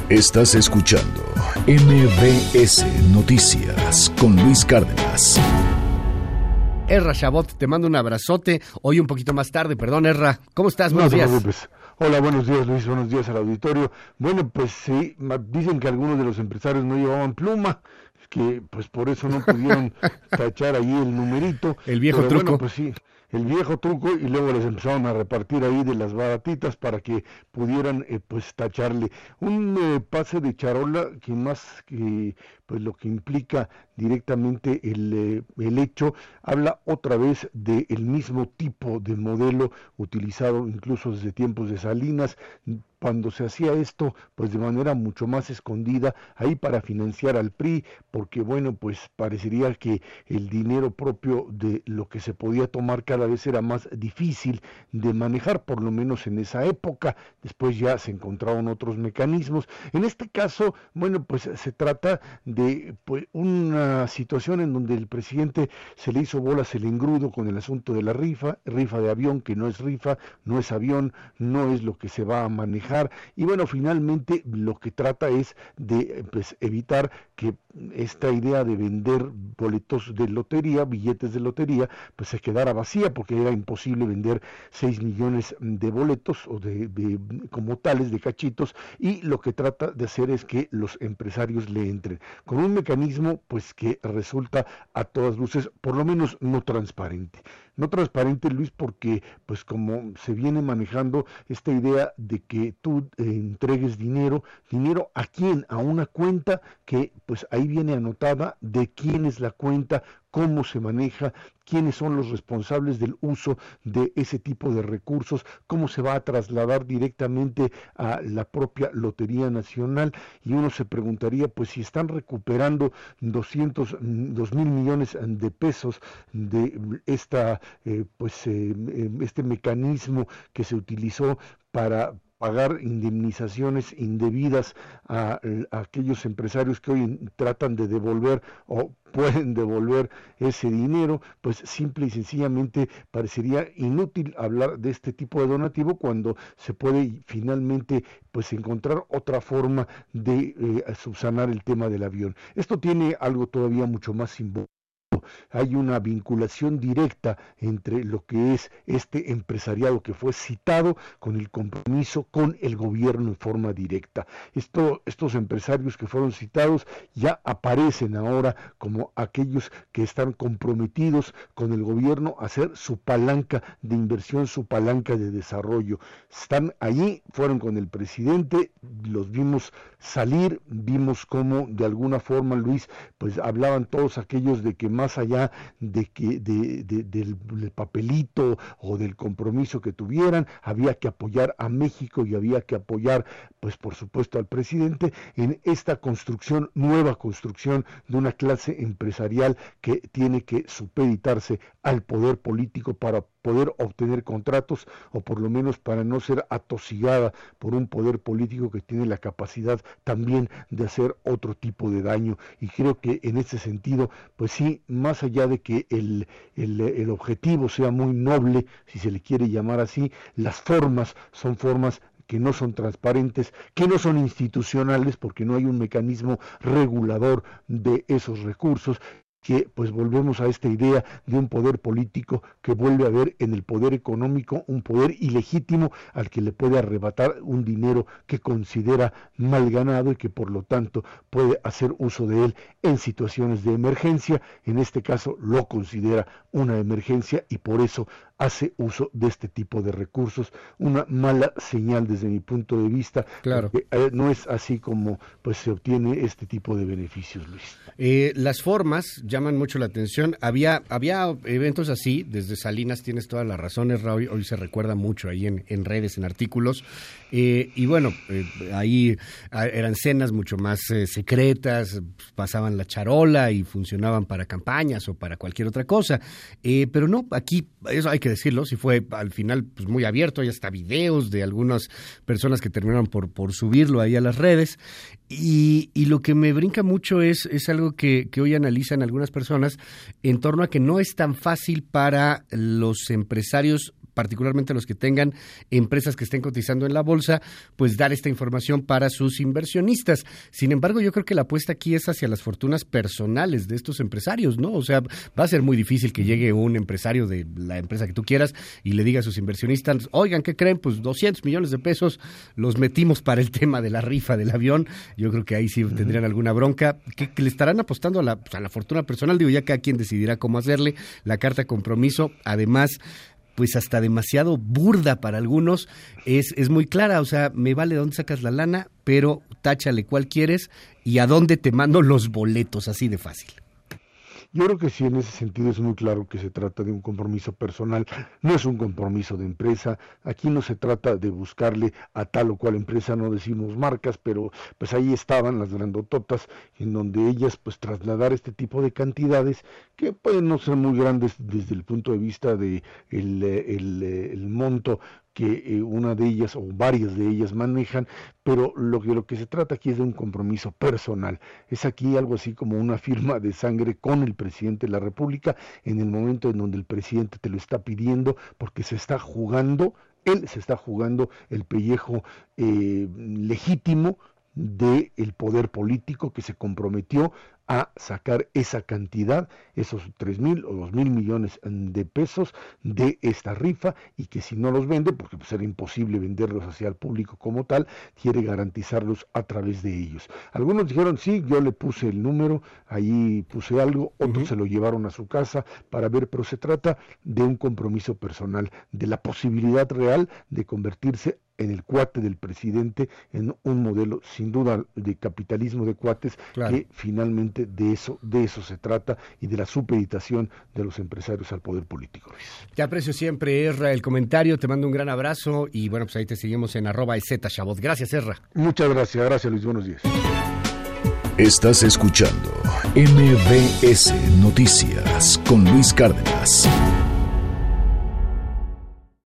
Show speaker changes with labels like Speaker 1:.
Speaker 1: Estás escuchando MBS Noticias con Luis Cárdenas.
Speaker 2: Ezra Shabot, te mando un abrazote. Hoy un poquito más tarde, perdón, Ezra. ¿Cómo estás? Buenos días.
Speaker 3: Hola, buenos días, Luis. Buenos días al auditorio. Bueno, pues sí, dicen que algunos de los empresarios no llevaban pluma, que pues por eso no pudieron tachar ahí el numerito.
Speaker 2: El viejo truco.
Speaker 3: Bueno, pues sí, el viejo truco, y luego les empezaron a repartir ahí de las baratitas para que pudieran pues tacharle un pase de charola, que más que pues lo que implica directamente el hecho, habla otra vez del mismo tipo de modelo utilizado incluso desde tiempos de Salinas, cuando se hacía esto pues de manera mucho más escondida, ahí para financiar al PRI, porque bueno, pues parecería que el dinero propio de lo que se podía tomar cada vez era más difícil de manejar, por lo menos en esa época. Después ya se encontraron otros mecanismos. En este caso, bueno, pues se trata de pues una situación en donde el presidente se le hizo bolas el engrudo con el asunto de la rifa de avión, que no es rifa, no es avión, no es lo que se va a manejar, y bueno, finalmente lo que trata es de pues evitar que esta idea de vender boletos de lotería, billetes de lotería, pues se quedara vacía, porque era imposible vender 6 millones de boletos o de como tales, de cachitos, y lo que trata de hacer es que los empresarios le entren con un mecanismo pues que resulta a todas luces por lo menos no transparente. No transparente, Luis, porque pues como se viene manejando esta idea de que tú entregues dinero ¿a quién? A una cuenta que pues ahí viene anotada de quién es la cuenta, cómo se maneja, quiénes son los responsables del uso de ese tipo de recursos, cómo se va a trasladar directamente a la propia Lotería Nacional, y uno se preguntaría, pues si están recuperando 2,000 millones de pesos de este mecanismo que se utilizó para pagar indemnizaciones indebidas a aquellos empresarios que hoy tratan de devolver o pueden devolver ese dinero, pues simple y sencillamente parecería inútil hablar de este tipo de donativo cuando se puede finalmente pues encontrar otra forma de subsanar el tema del avión. Esto tiene algo todavía mucho más simbólico. Hay una vinculación directa entre lo que es este empresariado que fue citado con el compromiso con el gobierno en forma directa. Estos empresarios que fueron citados ya aparecen ahora como aquellos que están comprometidos con el gobierno a hacer su palanca de inversión, su palanca de desarrollo. Están allí, fueron con el presidente, los vimos salir, vimos cómo de alguna forma, Luis, pues hablaban todos aquellos de que más allá de que del papelito o del compromiso que tuvieran, había que apoyar a México y había que apoyar, pues por supuesto, al presidente en esta nueva construcción de una clase empresarial que tiene que supeditarse al poder político para poder obtener contratos, o por lo menos para no ser atosigada por un poder político que tiene la capacidad también de hacer otro tipo de daño. Y creo que en ese sentido, pues sí, más allá de que el objetivo sea muy noble, si se le quiere llamar así, las formas son formas que no son transparentes, que no son institucionales, porque no hay un mecanismo regulador de esos recursos, que pues volvemos a esta idea de un poder político que vuelve a ver en el poder económico un poder ilegítimo al que le puede arrebatar un dinero que considera mal ganado y que por lo tanto puede hacer uso de él en situaciones de emergencia. En este caso lo considera una emergencia y por eso hace uso de este tipo de recursos. Una mala señal desde mi punto de vista.
Speaker 2: Claro.
Speaker 3: No es así como pues se obtiene este tipo de beneficios, Luis.
Speaker 2: Las formas llaman mucho la atención. Había eventos así, desde Salinas, tienes toda la razón, hoy se recuerda mucho ahí en redes, en artículos, y bueno, ahí eran cenas mucho más secretas, pasaban la charola y funcionaban para campañas o para cualquier otra cosa, pero no, aquí, eso hay que decirlo, sí fue al final pues muy abierto, hay hasta videos de algunas personas que terminaron por subirlo ahí a las redes, y lo que me brinca mucho es algo que hoy analizan algunas personas en torno a que no es tan fácil para los empresarios particularmente los que tengan empresas que estén cotizando en la bolsa, pues dar esta información para sus inversionistas. Sin embargo, yo creo que la apuesta aquí es hacia las fortunas personales de estos empresarios, ¿no? O sea, va a ser muy difícil que llegue un empresario de la empresa que tú quieras y le diga a sus inversionistas, oigan, ¿qué creen? Pues 200 millones de pesos los metimos para el tema de la rifa del avión. Yo creo que ahí sí tendrían alguna bronca. Que le estarán apostando a la fortuna personal, digo, ya cada quien decidirá cómo hacerle. La carta compromiso, además, pues hasta demasiado burda para algunos, es muy clara, o sea, me vale dónde sacas la lana, pero táchale cuál quieres y a dónde te mando los boletos, así de fácil.
Speaker 3: Yo creo que sí, en ese sentido es muy claro que se trata de un compromiso personal, no es un compromiso de empresa. Aquí no se trata de buscarle a tal o cual empresa, no decimos marcas, pero pues ahí estaban las grandototas, en donde ellas pues trasladar este tipo de cantidades que pueden no ser muy grandes desde el punto de vista de el monto que una de ellas o varias de ellas manejan, pero lo que se trata aquí es de un compromiso personal. Es aquí algo así como una firma de sangre con el presidente de la República en el momento en donde el presidente te lo está pidiendo, porque se está jugando, él se está jugando el pellejo legítimo del poder político que se comprometió a sacar esa cantidad, esos 3,000 o 2,000 millones de pesos de esta rifa, y que si no los vende, porque pues era imposible venderlos hacia el público como tal, quiere garantizarlos a través de ellos. Algunos dijeron, sí, yo le puse el número, ahí puse algo, otros se lo llevaron a su casa para ver, pero se trata de un compromiso personal, de la posibilidad real de convertirse en el cuate del presidente, en un modelo sin duda de capitalismo de cuates, claro, que finalmente de eso se trata, y de la supeditación de los empresarios al poder político.
Speaker 2: Te aprecio siempre, Ezra, el comentario, te mando un gran abrazo y bueno, pues ahí te seguimos en @EZChabot. Gracias, Ezra.
Speaker 3: Muchas gracias Luis, buenos días.
Speaker 1: Estás escuchando MBS Noticias con Luis Cárdenas.